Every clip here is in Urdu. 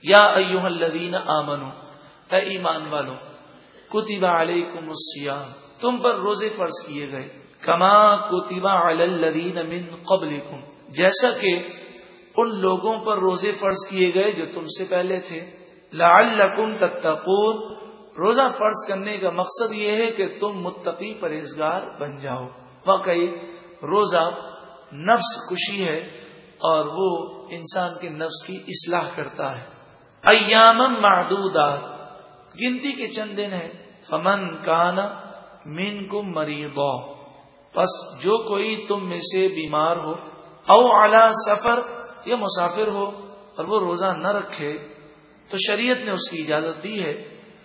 یا ایھا الذین آمنو، اے ایمان والو، کتب علیکم الصیام، تم پر روزے فرض کیے گئے، کما کتب علی الذین من قبلکم، جیسا کہ ان لوگوں پر روزے فرض کیے گئے جو تم سے پہلے تھے، لعلکم تتقون، روزہ فرض کرنے کا مقصد یہ ہے کہ تم متقی پرہیزگار بن جاؤ۔ واقعی روزہ نفس کشی ہے اور وہ انسان کے نفس کی اصلاح کرتا ہے۔ ایاما معدودات، گنتی کے چند دن ہیں، فمن کان منکم مریضا، پس جو کوئی تم میں سے بیمار ہو، او علی سفر، یا مسافر ہو اور وہ روزہ نہ رکھے تو شریعت نے اس کی اجازت دی ہے،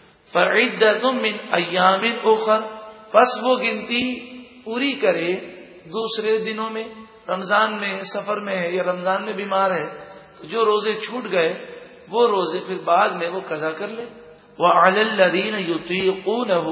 فعدۃ من ایام اخر، پس وہ گنتی پوری کرے دوسرے دنوں میں، رمضان میں سفر میں ہے یا رمضان میں بیمار ہے تو جو روزے چھوٹ گئے وہ روزے پھر بعد میں وہ قضا کر لے۔ وعلی الذین یطیقونہ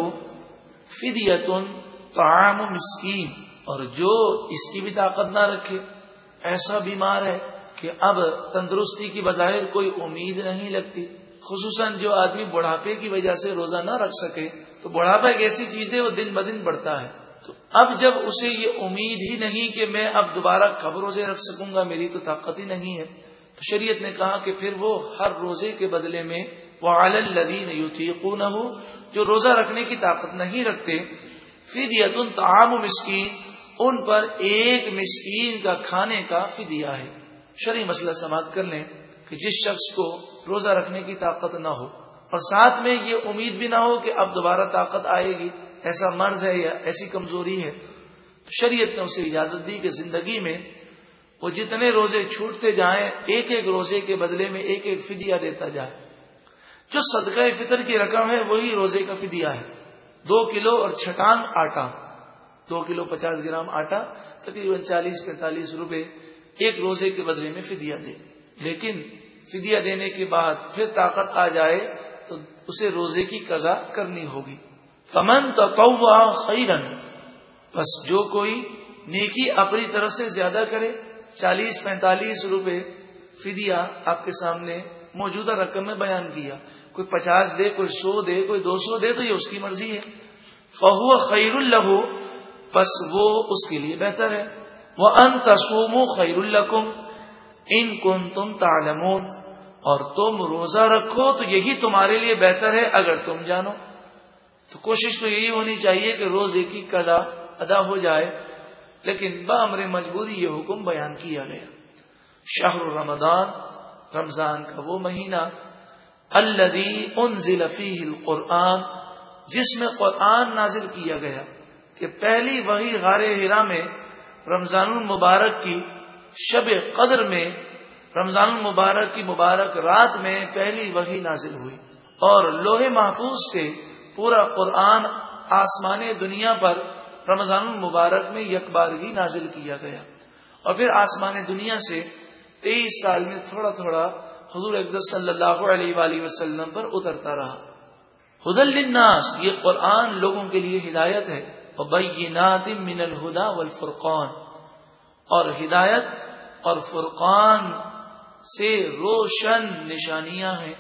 فدیۃ طعام مسکین، اور جو اس کی بھی طاقت نہ رکھے، ایسا بیمار ہے کہ اب تندرستی کی بظاہر کوئی امید نہیں لگتی، خصوصاً جو آدمی بڑھاپے کی وجہ سے روزہ نہ رکھ سکے، تو بڑھاپا ایک ایسی چیز ہے وہ دن بدن بڑھتا ہے، تو اب جب اسے یہ امید ہی نہیں کہ میں اب دوبارہ کب روزے رکھ سکوں گا، میری تو طاقت ہی نہیں ہے، تو شریعت نے کہا کہ پھر وہ ہر روزے کے بدلے میں وعلی الذین یطیقونہ، جو روزہ رکھنے کی طاقت نہیں رکھتے، فدیۃ طعام مسکین، ان پر ایک مسکین کا کھانے کا فدیہ ہے۔ شرعی مسئلہ سماعت کر لیں کہ جس شخص کو روزہ رکھنے کی طاقت نہ ہو اور ساتھ میں یہ امید بھی نہ ہو کہ اب دوبارہ طاقت آئے گی، ایسا مرض ہے یا ایسی کمزوری ہے، تو شریعت نے اسے اجازت دی کہ زندگی میں وہ جتنے روزے چھوٹتے جائیں ایک ایک روزے کے بدلے میں ایک ایک فدیہ دیتا جائے۔ جو صدقہ فطر کی رقم ہے وہی روزے کا فدیہ ہے، 2 کلو اور چھٹان آٹا، 2 کلو 50 گرام آٹا، تقریباً 40-45 روپے ایک روزے کے بدلے میں فدیہ دے۔ لیکن فدیہ دینے کے بعد پھر طاقت آ جائے تو اسے روزے کی قضا کرنی ہوگی۔ فمن تطوع خیرا، بس جو کوئی نیکی اپنی طرف سے زیادہ کرے، 40-45 روپے فدیہ آپ کے سامنے موجودہ رقم میں بیان کیا، کوئی 50 دے، کوئی 100 دے، کوئی 200 دے، تو یہ اس کی مرضی ہے، فہو خیر لہ، بس وہ اس کے لیے بہتر ہے، وَأَن تَصُومُوا خَيْرٌ لَكُمْ إِن كُنتُمْ تَعْلَمُونَ، اور تم روزہ رکھو تو یہی تمہارے لیے بہتر ہے اگر تم جانو۔ تو کوشش تو یہی ہونی چاہیے کہ روزے کی قضا ادا ہو جائے، لیکن بامر مجبوری یہ حکم بیان کیا گیا۔ شہر رمضان، رمضان کا وہ مہینہ، الذی انزل فیہ القرآن، جس میں قرآن نازل کیا گیا، کہ پہلی وحی غار حرا میں رمضان المبارک کی شب قدر میں، رمضان المبارک کی مبارک رات میں پہلی وحی نازل ہوئی، اور لوح محفوظ سے پورا قرآن آسمان دنیا پر رمضان المبارک میں یکبارگی نازل کیا گیا، اور پھر آسمان دنیا سے 23 سال میں تھوڑا تھوڑا حضور اقدس صلی اللہ علیہ وآلہ وسلم پر اترتا رہا۔ ھدی للناس، یہ قرآن لوگوں کے لیے ہدایت ہے، وبینات من الہدی والفرقان، اور ہدایت اور فرقان سے روشن نشانیاں ہیں۔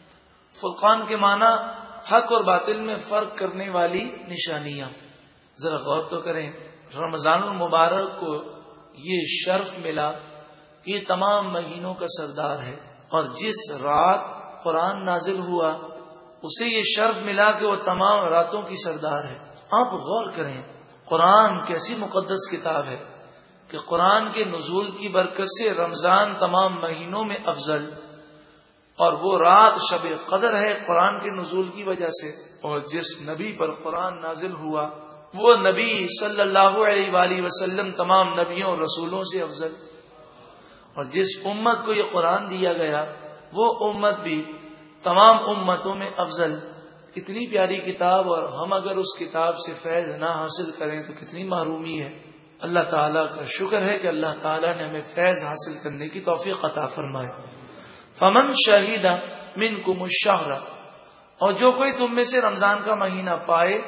فرقان کے معنی حق اور باطل میں فرق کرنے والی نشانیاں۔ ذرا غور تو کریں، رمضان المبارک کو یہ شرف ملا کہ یہ تمام مہینوں کا سردار ہے، اور جس رات قرآن نازل ہوا اسے یہ شرف ملا کہ وہ تمام راتوں کی سردار ہے۔ آپ غور کریں، قرآن کیسی مقدس کتاب ہے کہ قرآن کے نزول کی برکت سے رمضان تمام مہینوں میں افضل، اور وہ رات شب قدر ہے قرآن کے نزول کی وجہ سے، اور جس نبی پر قرآن نازل ہوا وہ نبی صلی اللہ علیہ وآلہ وسلم تمام نبیوں اور رسولوں سے افضل، اور جس امت کو یہ قرآن دیا گیا وہ امت بھی تمام امتوں میں افضل۔ اتنی پیاری کتاب، اور ہم اگر اس کتاب سے فیض نہ حاصل کریں تو کتنی محرومی ہے۔ اللہ تعالیٰ کا شکر ہے کہ اللہ تعالیٰ نے ہمیں فیض حاصل کرنے کی توفیق عطا فرمائے۔ فمن شہید منکم الشہر، اور جو کوئی تم میں سے رمضان کا مہینہ پائے،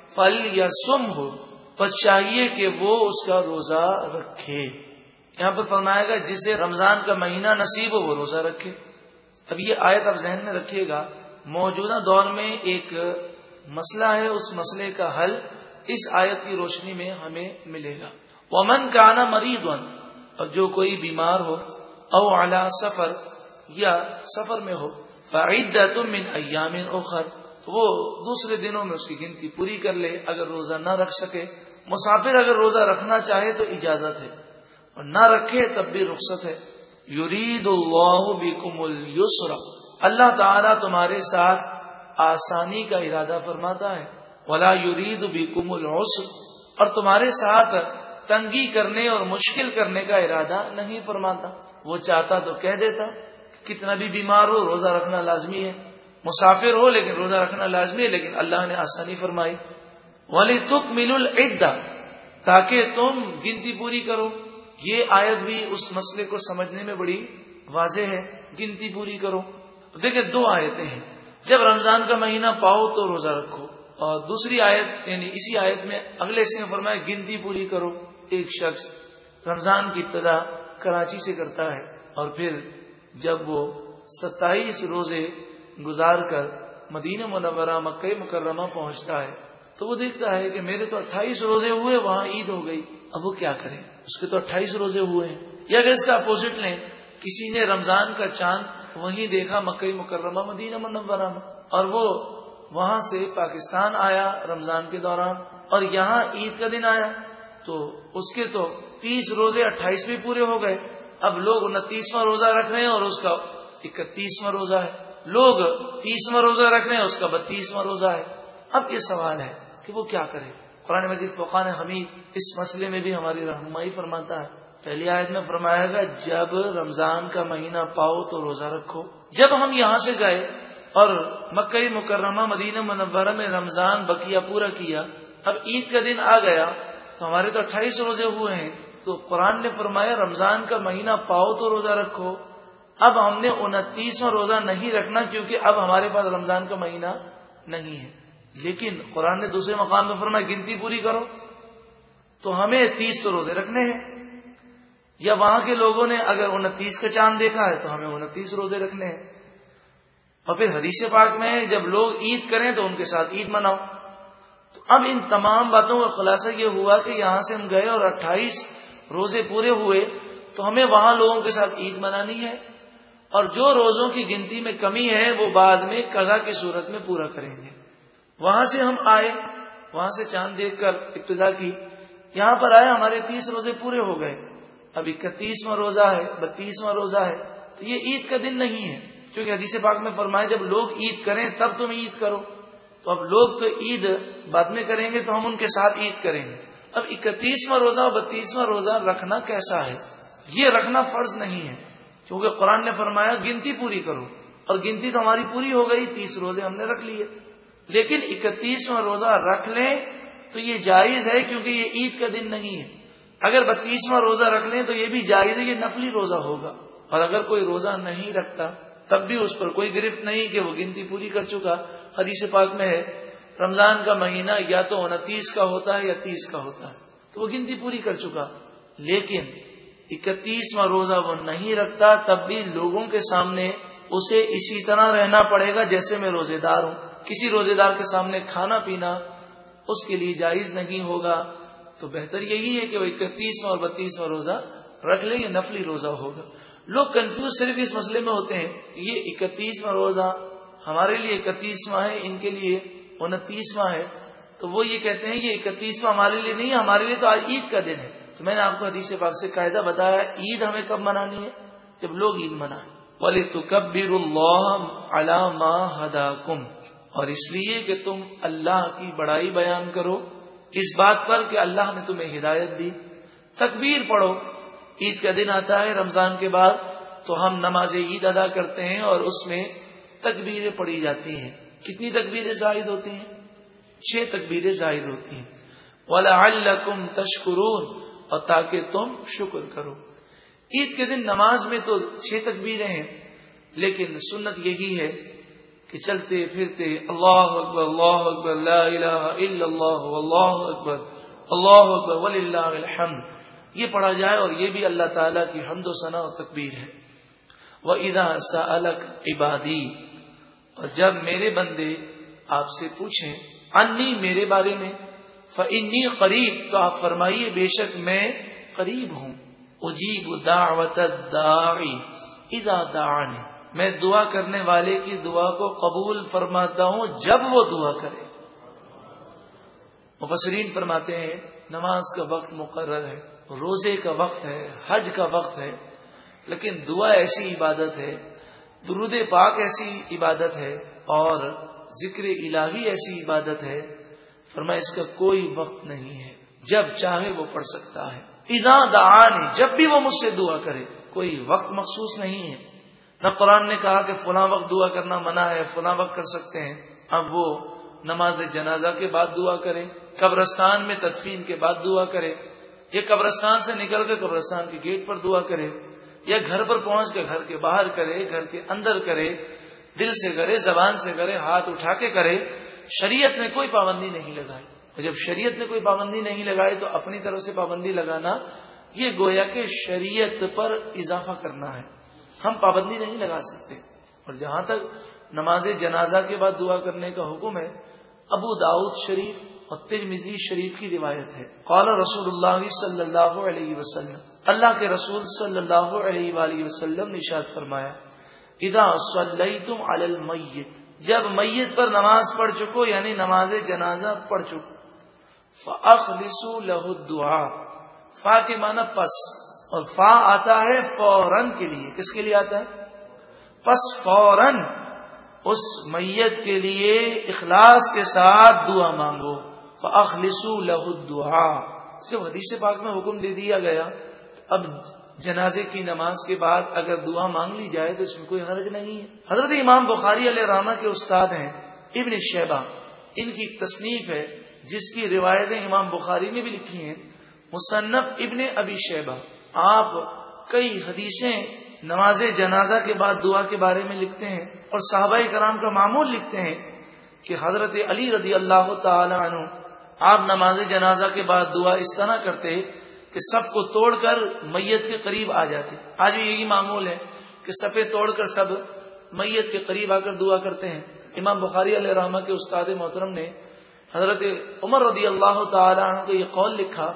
فلیصمہ، بس چاہیے کہ وہ اس کا روزہ رکھے۔ یہاں پر فرمایا گا جسے رمضان کا مہینہ نصیب ہو وہ روزہ رکھے۔ اب یہ آیت آپ ذہن میں رکھیے گا، موجودہ دور میں ایک مسئلہ ہے، اس مسئلے کا حل اس آیت کی روشنی میں ہمیں ملے گا۔ ومن کان مریضا، اور جو کوئی بیمار ہو، او علی سفر، یا سفر میں ہو، فعدۃ من ایام اخر، تو وہ دوسرے دنوں میں اس کی گنتی پوری کر لے اگر روزہ نہ رکھ سکے۔ مسافر اگر روزہ رکھنا چاہے تو اجازت ہے، اور نہ رکھے تب بھی رخصت ہے۔ یرید اللہ بکم الیسر، اللہ تعالیٰ تمہارے ساتھ آسانی کا ارادہ فرماتا ہے۔ ولا یرید بکم العسر، اور تمہارے ساتھ تنگی کرنے اور مشکل کرنے کا ارادہ نہیں فرماتا۔ وہ چاہتا تو کہہ دیتا، کتنا بھی بیمار ہو روزہ رکھنا لازمی ہے، مسافر ہو لیکن روزہ رکھنا لازمی ہے، لیکن اللہ نے آسانی فرمائی۔ وَلِتُكْمِلُوا الْعِدَّةَ، تاکہ تم گنتی پوری کرو۔ یہ آیت بھی اس مسئلے کو سمجھنے میں بڑی واضح ہے، گنتی پوری کرو۔ دیکھیں دو آیتیں ہیں، جب رمضان کا مہینہ پاؤ تو روزہ رکھو، اور دوسری آیت یعنی اسی آیت میں اگلے سے فرمایا گنتی پوری کرو۔ ایک شخص رمضان کی ابتدا کراچی سے کرتا ہے، اور پھر جب وہ 27 روزے گزار کر مدینہ منورہ مکہ مکرمہ پہنچتا ہے تو وہ دیکھتا ہے کہ میرے تو 28 روزے ہوئے، وہاں عید ہو گئی، اب وہ کیا کرے، اس کے تو 28 روزے ہوئے ہیں۔ یا اگر اس کا اپوزٹ لیں، کسی نے رمضان کا چاند وہیں دیکھا مکہ مکرمہ مدینہ منورہ میں، اور وہ وہاں سے پاکستان آیا رمضان کے دوران اور یہاں عید کا دن آیا، تو اس کے تو 30 روزے 28 بھی پورے ہو گئے۔ اب لوگ 29واں روزہ رکھ رہے ہیں اور اس کا 31واں روزہ ہے، لوگ 30واں روزہ رکھ رہے ہیں، اس کا 32واں روزہ ہے۔ اب یہ سوال ہے کہ وہ کیا کرے۔ قرآن مجید فرقان حمید اس مسئلے میں بھی ہماری رہنمائی فرماتا ہے۔ پہلی آیت میں فرمایا گا جب رمضان کا مہینہ پاؤ تو روزہ رکھو۔ جب ہم یہاں سے گئے اور مکہ مکرمہ مدینہ منورہ میں رمضان بقیہ پورا کیا، اب عید کا دن آ گیا تو ہمارے تو 28 روزے ہوئے ہیں، تو قرآن نے فرمایا رمضان کا مہینہ پاؤ تو روزہ رکھو۔ اب ہم نے 29واں روزہ نہیں رکھنا کیونکہ اب ہمارے پاس رمضان کا مہینہ نہیں ہے، لیکن قرآن نے دوسرے مقام میں فرمایا گنتی پوری کرو، تو ہمیں 30 تو روزے رکھنے ہیں۔ یا وہاں کے لوگوں نے اگر 29 کا چاند دیکھا ہے تو ہمیں 29 روزے رکھنے ہیں۔ اور پھر حدیث پاک میں جب لوگ عید کریں تو ان کے ساتھ عید مناؤ۔ تو اب ان تمام باتوں کا خلاصہ یہ ہوا کہ یہاں سے ہم گئے اور 28 روزے پورے ہوئے تو ہمیں وہاں لوگوں کے ساتھ عید منانی ہے، اور جو روزوں کی گنتی میں کمی ہے وہ بعد میں قضا کی صورت میں پورا کریں گے۔ وہاں سے ہم آئے، وہاں سے چاند دیکھ کر ابتدا کی، یہاں پر آئے ہمارے 30 روزے پورے ہو گئے، اب 31واں روزہ ہے، 32واں روزہ ہے، تو یہ عید کا دن نہیں ہے، کیونکہ حدیث پاک میں فرمایا جب لوگ عید کریں تب تم عید کرو۔ تو اب لوگ تو عید بعد میں کریں گے تو ہم ان کے ساتھ عید کریں گے۔ اب 31واں روزہ اور 32واں روزہ رکھنا کیسا ہے؟ یہ رکھنا فرض نہیں ہے، کیونکہ قرآن نے فرمایا گنتی پوری کرو، اور گنتی تو ہماری پوری ہو گئی، 30 روزے ہم نے رکھ لیے، لیکن 31واں روزہ رکھ لیں تو یہ جائز ہے کیونکہ یہ عید کا دن نہیں ہے۔ اگر 32واں روزہ رکھ لیں تو یہ بھی جائز ہے، یہ نفلی روزہ ہوگا، اور اگر کوئی روزہ نہیں رکھتا تب بھی اس پر کوئی گرفت نہیں کہ وہ گنتی پوری کر چکا۔ حدیث پاک میں ہے رمضان کا مہینہ یا تو 29 کا ہوتا ہے یا 30 کا ہوتا ہے، تو وہ گنتی پوری کر چکا، لیکن 31واں روزہ وہ نہیں رکھتا تب بھی لوگوں کے سامنے اسے اسی طرح رہنا پڑے گا جیسے میں روزے دار ہوں۔ کسی روزے دار کے سامنے کھانا پینا اس کے لیے جائز نہیں ہوگا، تو بہتر یہی ہے کہ وہ 31واں اور 32واں روزہ رکھ لیں، یہ نفلی روزہ ہوگا۔ لوگ کنفیوز صرف اس مسئلے میں ہوتے ہیں کہ یہ 31واں روزہ ہمارے لیے 31واں ہے، ان کے لیے 29واں ہے، تو وہ یہ کہتے ہیں یہ 31واں ہمارے لیے نہیں ہے، ہمارے لیے تو آج عید کا دن ہے۔ تو میں نے آپ کو حدیث پاک سے قاعدہ بتایا عید ہمیں کب منانی ہے؟ جب لوگ عید منائیں۔ وَلِتُكَبِّرُوا اللَّهَ عَلَى مَا هَدَاكُمْ، اور اس لیے کہ تم اللہ کی بڑائی بیان کرو اس بات پر کہ اللہ نے تمہیں ہدایت دی۔ تکبیر پڑھو، عید کا دن آتا ہے رمضان کے بعد تو ہم نماز عید ادا کرتے ہیں اور اس میں تکبیریں پڑھی جاتی ہیں۔ کتنی تکبیریں زائد ہوتی ہیں؟ 6 تکبیریں زائد ہوتی ہیں۔ وَلَعَلَّكُمْ تَشْكُرُونَ، اور تاکہ تم شکر کرو۔ عید کے دن نماز میں تو 6 تکبیریں ہیں، لیکن سنت یہی ہے کہ چلتے پھرتے اللہ اکبر اللہ اکبر لا الہ الا اللہ واللہ اکبر وللہ الحمد یہ پڑھا جائے، اور یہ بھی اللہ تعالیٰ کی حمد و ثنا و تکبیر ہے۔ وَإِذَا سَأَلَكَ عِبَادِي، اور جب میرے بندے آپ سے پوچھیں انی میرے بارے میں، فَإِنِّي قریب، تو آپ فرمائیے بے شک میں قریب ہوں، اجیب دعوت الداعی اذا دعانی، میں دعا کرنے والے کی دعا کو قبول فرماتا ہوں جب وہ دعا کرے۔ مفسرین فرماتے ہیں نماز کا وقت مقرر ہے، روزے کا وقت ہے، حج کا وقت ہے، لیکن دعا ایسی عبادت ہے، درود پاک ایسی عبادت ہے، اور ذکر الہی ایسی عبادت ہے، فرمایا اس کا کوئی وقت نہیں ہے، جب چاہے وہ پڑھ سکتا ہے۔ اذا دعانی، جب بھی وہ مجھ سے دعا کرے، کوئی وقت مخصوص نہیں ہے۔ نہ قرآن نے کہا کہ فلاں وقت دعا کرنا منع ہے، فلاں وقت کر سکتے ہیں۔ اب وہ نماز جنازہ کے بعد دعا کرے، قبرستان میں تدفین کے بعد دعا کرے، یا قبرستان سے نکل کے قبرستان کے گیٹ پر دعا کرے، یا گھر پر پہنچ کے گھر کے باہر کرے، گھر کے اندر کرے، دل سے کرے، زبان سے کرے، ہاتھ اٹھا کے کرے، شریعت نے کوئی پابندی نہیں لگائی۔ اور جب شریعت نے کوئی پابندی نہیں لگائی تو اپنی طرف سے پابندی لگانا یہ گویا کہ شریعت پر اضافہ کرنا ہے، ہم پابندی نہیں لگا سکتے۔ اور جہاں تک نماز جنازہ کے بعد دعا کرنے کا حکم ہے، ابو داؤد شریف اور ترمذی شریف کی روایت ہے، قال رسول اللہ صلی اللہ علیہ وسلم، اللہ کے رسول صلی اللہ علیہ وآلہ وسلم نے ارشاد فرمایا، اذا صلیتم علی المیت، جب میت پر نماز پڑھ چکو یعنی نماز جنازہ پڑھ چکو، فاخلصوا له الدعاء، فا کے معنی پس، اور فا آتا ہے فوراً کے لیے، کس کے لیے آتا ہے؟ پس فوراً اس میت کے لیے اخلاص کے ساتھ دعا مانگو، فاخلصوا له الدعاء۔ جب حدیث پاک میں حکم دے دیا گیا، اب جنازے کی نماز کے بعد اگر دعا مانگ لی جائے تو اس میں کوئی حرج نہیں ہے۔ حضرت امام بخاری علیہ رحمہ کے استاد ہیں ابن شیبہ، ان کی ایک تصنیف ہے جس کی روایتیں امام بخاری نے بھی لکھی ہیں، مصنف ابن ابی شیبہ۔ آپ کئی حدیثیں نماز جنازہ کے بعد دعا کے بارے میں لکھتے ہیں، اور صحابہ کرام کا معمول لکھتے ہیں کہ حضرت علی رضی اللہ تعالی عنہ آپ نماز جنازہ کے بعد دعا اس طرح کرتے کہ سب کو توڑ کر میت کے قریب آ جاتے۔ آج بھی یہی معمول ہے کہ صفے توڑ کر سب میت کے قریب آ کر دعا کرتے ہیں۔ امام بخاری علیہ رحمہ کے استاد محترم نے حضرت عمر رضی اللہ تعالی عنہ کو یہ قول لکھا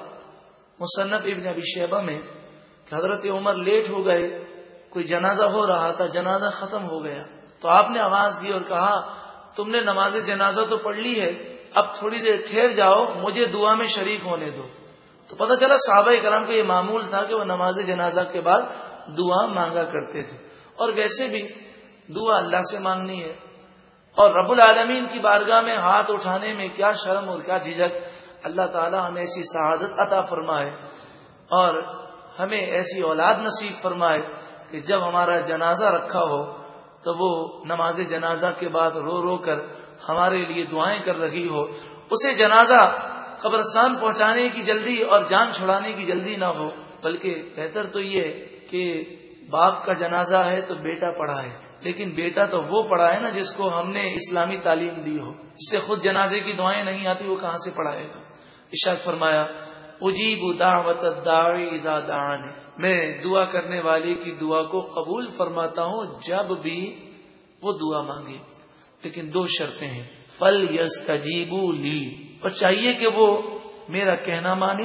مصنف ابن ابی شیبہ میں کہ حضرت عمر لیٹ ہو گئے، کوئی جنازہ ہو رہا تھا، جنازہ ختم ہو گیا تو آپ نے آواز دی اور کہا تم نے نماز جنازہ تو پڑھ لی ہے، اب تھوڑی دیر ٹھہر جاؤ، مجھے دعا میں شریک ہونے دو۔ تو پتہ چلا صحابہ کرام کو یہ معمول تھا کہ وہ نماز جنازہ کے بعد دعا مانگا کرتے تھے۔ اور ویسے بھی دعا اللہ سے مانگنی ہے، اور رب العالمین کی بارگاہ میں ہاتھ اٹھانے میں کیا شرم اور کیا جھجک۔ اللہ تعالی ہمیں ایسی سعادت عطا فرمائے اور ہمیں ایسی اولاد نصیب فرمائے کہ جب ہمارا جنازہ رکھا ہو تو وہ نماز جنازہ کے بعد رو رو کر ہمارے لیے دعائیں کر رہی ہو، اسے جنازہ قبرستان پہنچانے کی جلدی اور جان چھڑانے کی جلدی نہ ہو، بلکہ بہتر تو یہ کہ باپ کا جنازہ ہے تو بیٹا پڑھائے، لیکن بیٹا تو وہ پڑھائے نا جس کو ہم نے اسلامی تعلیم دی ہو، جس سے خود جنازے کی دعائیں نہیں آتی وہ کہاں سے پڑھائے گا۔ ارشاد فرمایا اجیب دعوت الداعی اذا دعانی، میں دعا کرنے والے کی دعا کو قبول فرماتا ہوں جب بھی وہ دعا مانگے، لیکن دو شرطیں ہیں، فلیستجیبوا لی، اور چاہیے کہ وہ میرا کہنا مانے،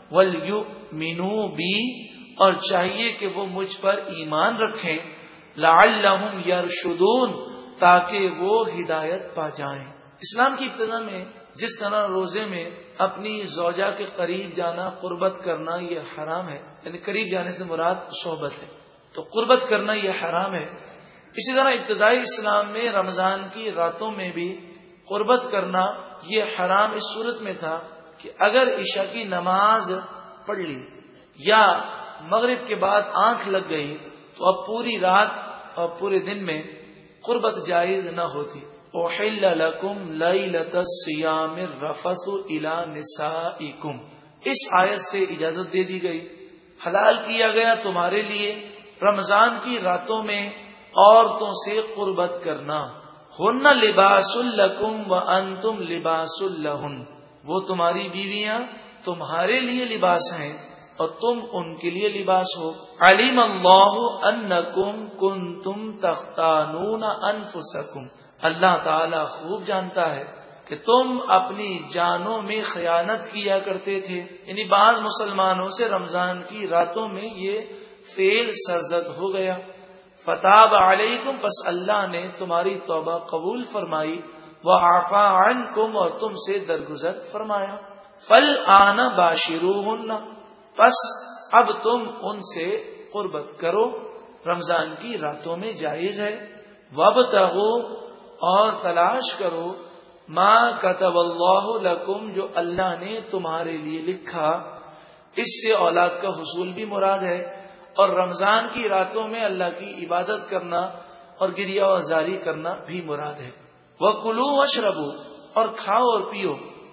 ولیؤمنوا بی، اور چاہیے کہ وہ مجھ پر ایمان رکھیں، لعلہم یرشدون، تاکہ وہ ہدایت پا جائیں۔ اسلام کی ابتدا میں جس طرح روزے میں اپنی زوجہ کے قریب جانا، قربت کرنا یہ حرام ہے، یعنی قریب جانے سے مراد صحبت ہے، تو قربت کرنا یہ حرام ہے، اسی طرح ابتدائی اسلام میں رمضان کی راتوں میں بھی قربت کرنا یہ حرام اس صورت میں تھا کہ اگر عشاء کی نماز پڑھ لی یا مغرب کے بعد آنکھ لگ گئی تو اب پوری رات اور پورے دن میں قربت جائز نہ ہوتی۔ احل لکم لیلۃ الصیام الرفث الی نسائکم، اس آیت سے اجازت دے دی گئی، حلال کیا گیا تمہارے لیے رمضان کی راتوں میں عورتوں سے قربت کرنا، ہن لباس لکم وانتم لباس لہن، وہ تمہاری بیویاں تمہارے لیے لباس ہیں اور تم ان کے لیے لباس ہو. علیم اللہ انکم کنتم تختانون انفسکم، اللہ تعالی خوب جانتا ہے کہ تم اپنی جانوں میں خیانت کیا کرتے تھے. یعنی بعض مسلمانوں سے رمضان کی راتوں میں یہ فعل سرزد ہو گیا. فتاب علیکم، پس اللہ نے تمہاری توبہ قبول فرمائی. وعفا عنکم، اور تم سے درگزر فرمایا. فالآن باشروہن، پس اب تم ان سے قربت کرو، رمضان کی راتوں میں جائز ہے. وابتغوا، اور تلاش کرو، ما کتب اللہ لکم، جو اللہ نے تمہارے لیے لکھا. اس سے اولاد کا حصول بھی مراد ہے، اور رمضان کی راتوں میں اللہ کی عبادت کرنا اور گریہ وزاری کرنا بھی مراد ہے. وَكُلُوا وَاشْرَبُوا، اور کھاؤ اور پیو.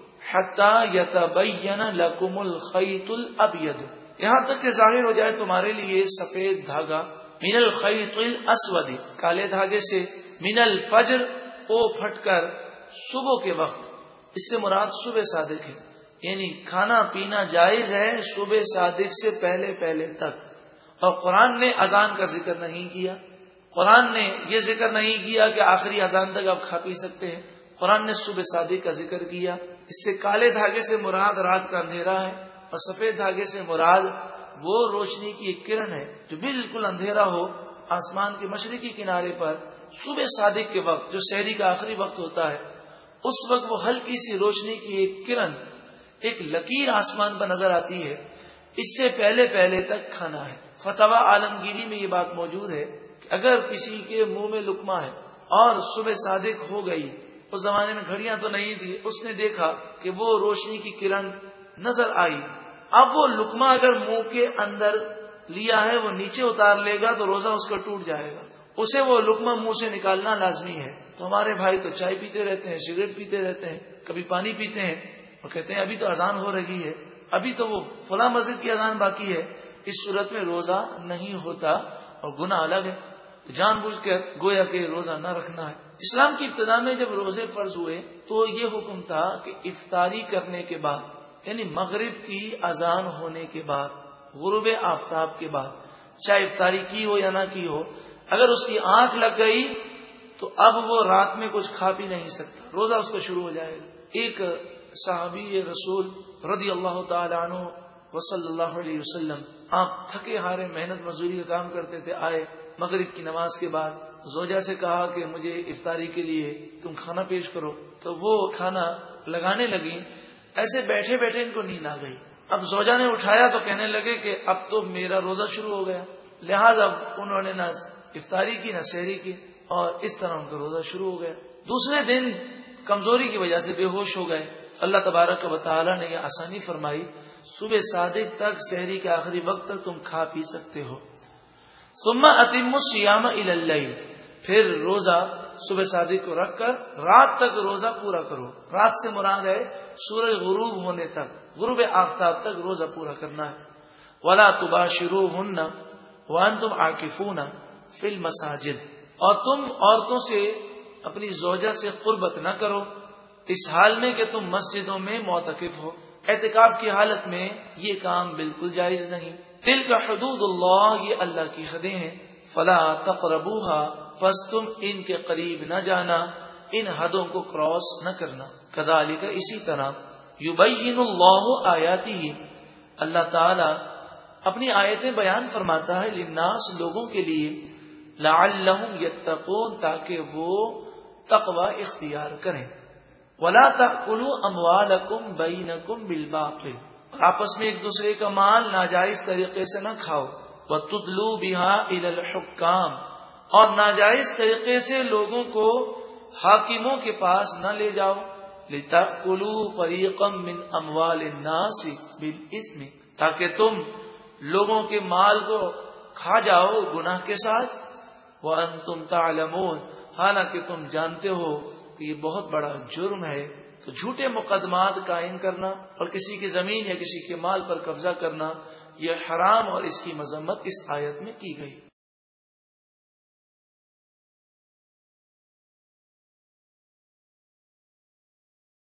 حَتَّى يَتَبَيَّنَ لَكُمُ الْخَيْطُ الْأَبْيَضُ، یہاں تک کہ ظاہر ہو جائے تمہارے لیے سفید دھاگا. مِنَ الْخَيْطِ الْأَسْوَدِ، کالے دھاگے سے. مِنَ الْفَجْرِ، او پھٹ کر صبح کے وقت. اس سے مراد صبح صادق ہے، یعنی کھانا پینا جائز ہے صبح صادق سے پہلے پہلے تک. اور قرآن نے اذان کا ذکر نہیں کیا، قرآن نے یہ ذکر نہیں کیا کہ آخری اذان تک آپ کھا پی سکتے ہیں. قرآن نے صبح صادق کا ذکر کیا. اس سے کالے دھاگے سے مراد رات کا اندھیرا ہے، اور سفید دھاگے سے مراد وہ روشنی کی ایک کرن ہے جو بالکل اندھیرا ہو آسمان کے مشرقی کنارے پر صبح صادق کے وقت، جو سحری کا آخری وقت ہوتا ہے، اس وقت وہ ہلکی سی روشنی کی ایک کرن، ایک لکیر آسمان پر نظر آتی ہے. اس سے پہلے پہلے تک کھانا ہے. فتویٰ عالمگیری میں یہ بات موجود ہے کہ اگر کسی کے منہ میں لقمہ ہے اور صبح صادق ہو گئی، اس زمانے میں گھڑیاں تو نہیں تھی، اس نے دیکھا کہ وہ روشنی کی کرن نظر آئی. اب وہ لقمہ اگر منہ کے اندر لیا ہے وہ نیچے اتار لے گا تو روزہ اس کا ٹوٹ جائے گا. اسے وہ لقمہ منہ سے نکالنا لازمی ہے. تو ہمارے بھائی تو چائے پیتے رہتے ہیں، سگریٹ پیتے رہتے ہیں، کبھی پانی پیتے ہیں، اور کہتے ہیں ابھی تو اذان ہو رہی ہے، ابھی تو وہ فلاں مسجد کی اذان باقی ہے. اس صورت میں روزہ نہیں ہوتا اور گناہ الگ ہے. جان بوجھ کر گویا کہ روزہ نہ رکھنا ہے. اسلام کی ابتدا میں جب روزے فرض ہوئے تو یہ حکم تھا کہ افطاری کرنے کے بعد، یعنی مغرب کی اذان ہونے کے بعد، غروب آفتاب کے بعد، چاہے افطاری کی ہو یا نہ کی ہو، اگر اس کی آنکھ لگ گئی تو اب وہ رات میں کچھ کھا پی نہیں سکتا، روزہ اس کا شروع ہو جائے گا. ایک صحابی رسول رضی اللہ تعالی عنہ وصلی اللہ علیہ وسلم، آپ تھکے ہارے محنت مزدوری کا کام کرتے تھے، آئے مغرب کی نماز کے بعد، زوجہ سے کہا کہ مجھے افطاری کے لیے تم کھانا پیش کرو. تو وہ کھانا لگانے لگی. ایسے بیٹھے بیٹھے ان کو نیند آ گئی. اب زوجہ نے اٹھایا تو کہنے لگے کہ اب تو میرا روزہ شروع ہو گیا. لہذا انہوں نے نہ افطاری کی نہ سحری کی، اور اس طرح ان کا روزہ شروع ہو گیا. دوسرے دن کمزوری کی وجہ سے بے ہوش ہو گئے. اللہ تبارک و تعالی نے یہ آسانی فرمائی، صبح صادق تک، سحری کے آخری وقت تک تم کھا پی سکتے ہو. ثم اتموا الصیام الی اللیل، پھر روزہ صبح صادق کو رکھ کر رات تک روزہ پورا کرو. رات سے مراد ہے سورج غروب ہونے تک، غروب آفتاب تک روزہ پورا کرنا ہے. ولا تباشروہن وانتم عاکفون فی المساجد، اور تم عورتوں سے، اپنی زوجہ سے قربت نہ کرو اس حال میں کہ تم مسجدوں میں معتکف ہو. اعتکاف کی حالت میں یہ کام بالکل جائز نہیں. تلک حدود اللہ، یہ اللہ کی حدیں ہیں. فلا تقربوها، پس تم ان کے قریب نہ جانا، ان حدوں کو کراس نہ کرنا. کذالک، اسی طرح، یبین اللہ آیاتہ، اللہ تعالی اپنی آیتیں بیان فرماتا ہے، للناس، لوگوں کے لیے، لعلہم یتقون، تاکہ وہ تقوی اختیار کریں. ولا تأکلوا اموالکم بینکم بالباطل، آپس میں ایک دوسرے کا مال ناجائز طریقے سے نہ کھاؤ. وتدلوا بها الی الحکام، اور ناجائز طریقے سے لوگوں کو حاکموں کے پاس نہ لے جاؤ. لتأکلوا فریقا من اموال الناس بالاسم، تاکہ تم لوگوں کے مال کو کھا جاؤ گناہ کے ساتھ. وانتم تعلمون، حالانکہ تم جانتے ہو کہ یہ بہت بڑا جرم ہے. تو جھوٹے مقدمات قائم کرنا اور کسی کی زمین یا کسی کے مال پر قبضہ کرنا، یہ حرام، اور اس کی مذمت اس آیت میں کی گئی.